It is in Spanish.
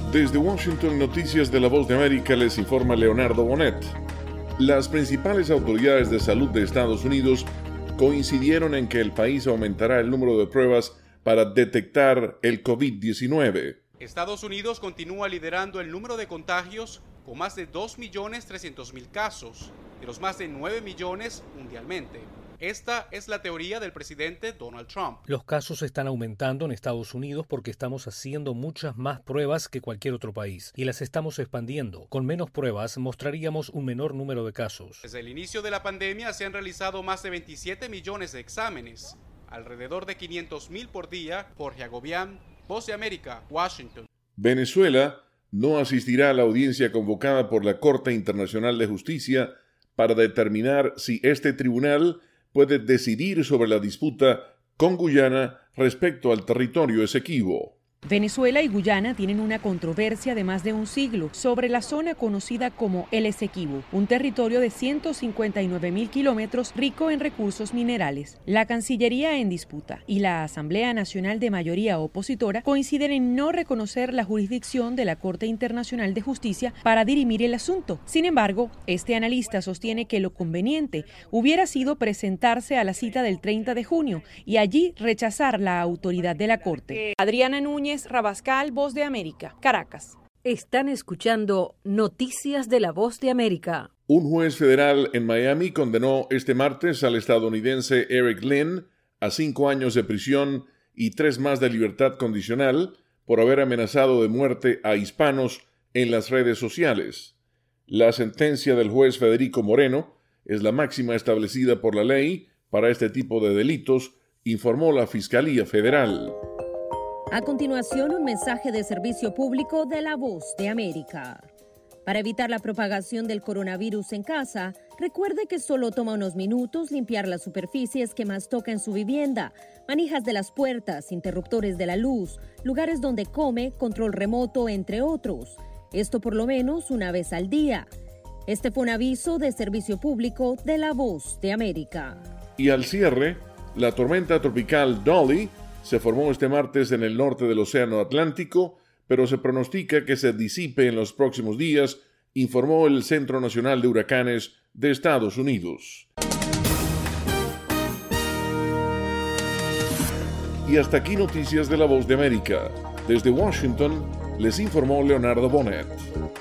Desde Washington, Noticias de la Voz de América, les informa Leonardo Bonet. Las principales autoridades de salud de Estados Unidos coincidieron en que el país aumentará el número de pruebas para detectar el COVID-19. Estados Unidos continúa liderando el número de contagios con más de 2.300.000 casos, de los más de 9 millones mundialmente. Esta es la teoría del presidente Donald Trump. Los casos están aumentando en Estados Unidos porque estamos haciendo muchas más pruebas que cualquier otro país y las estamos expandiendo. Con menos pruebas mostraríamos un menor número de casos. Desde el inicio de la pandemia se han realizado más de 27 millones de exámenes, alrededor de 500.000 por día. Jorge Agobián, Voz de América, Washington. Venezuela no asistirá a la audiencia convocada por la Corte Internacional de Justicia para determinar si este tribunal puede decidir sobre la disputa con Guyana respecto al territorio Esequibo. Venezuela y Guyana tienen una controversia de más de un siglo sobre la zona conocida como el Esequibo, un territorio de 159.000 kilómetros rico en recursos minerales. La Cancillería en disputa y la Asamblea Nacional de mayoría opositora coinciden en no reconocer la jurisdicción de la Corte Internacional de Justicia para dirimir el asunto. Sin embargo, este analista sostiene que lo conveniente hubiera sido presentarse a la cita del 30 de junio y allí rechazar la autoridad de la Corte. Adriana Núñez Rabascal, Voz de América, Caracas. Están escuchando Noticias de la Voz de América. Un juez federal en Miami condenó este martes al estadounidense Eric Lynn a 5 años de prisión y 3 más de libertad condicional por haber amenazado de muerte a hispanos en las redes sociales. La sentencia del juez Federico Moreno es la máxima establecida por la ley para este tipo de delitos, informó la Fiscalía Federal. A continuación, un mensaje de servicio público de la Voz de América. Para evitar la propagación del coronavirus en casa, recuerde que solo toma unos minutos limpiar las superficies que más toca en su vivienda, manijas de las puertas, interruptores de la luz, lugares donde come, control remoto, entre otros. Esto por lo menos una vez al día. Este fue un aviso de servicio público de la Voz de América. Y al cierre, la tormenta tropical Dolly se formó este martes en el norte del Océano Atlántico, pero se pronostica que se disipe en los próximos días, informó el Centro Nacional de Huracanes de Estados Unidos. Y hasta aquí Noticias de la Voz de América. Desde Washington, les informó Leonardo Bonet.